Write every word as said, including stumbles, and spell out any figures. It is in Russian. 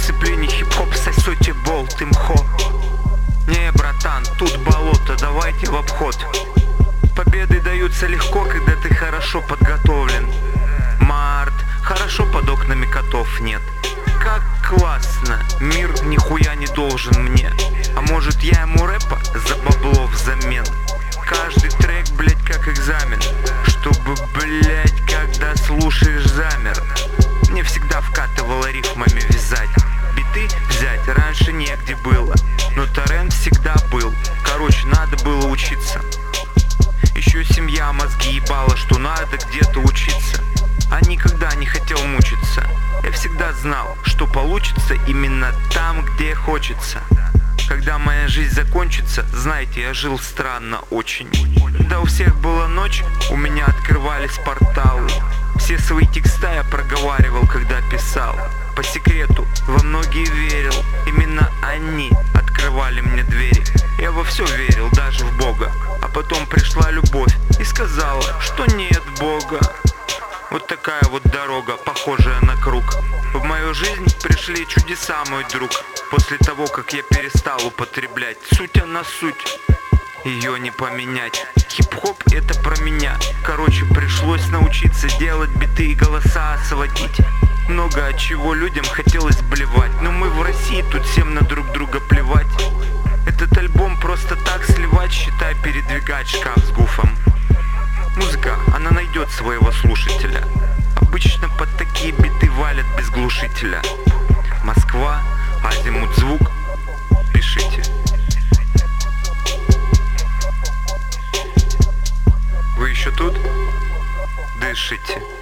дисциплине хип-хоп сосете болт имхо. Не, братан, тут болото, давайте в обход. Победы даются легко, когда ты хорошо подготовлен. Март, хорошо под окнами котов нет. Как классно, мир нихуя не должен мне. А может я ему рэпа за бабло взамен? Каждый трек, блять, как экзамен, чтобы, блять, когда слушаешь замер. Мне всегда вкатывало рифмами вязать. Биты взять раньше негде было, но торрент всегда был. Короче, надо было учиться. Еще семья мозги ебала, что надо где-то учиться. А никогда не хотел мучиться. Я всегда знал, что получится именно там, где хочется. Когда моя жизнь закончится, знаете, я жил странно очень. Когда у всех была ночь, у меня открывались порталы. Все свои текста я проговаривал, когда писал. По секрету, во многие верил. Именно они открывали мне двери. Я во все верил, даже в Бога. А потом пришла любовь и сказала, что нет Бога. Вот такая вот дорога, похожая на круг. В мою жизнь пришли чудеса, мой друг. После того, как я перестал употреблять суть она суть, ее не поменять. Хип-хоп это про меня. Короче, пришлось научиться делать биты и голоса сводить. Много от чего людям хотелось блевать, но мы в России, тут всем на друг друга плевать. Этот альбом просто так сливать, считай, передвигать шкаф с гуфом. Музыка, она найдет своего слушателя. Обычно под такие биты валят без глушителя. Москва, Азимут звук, пишите. Вы еще тут? Дышите.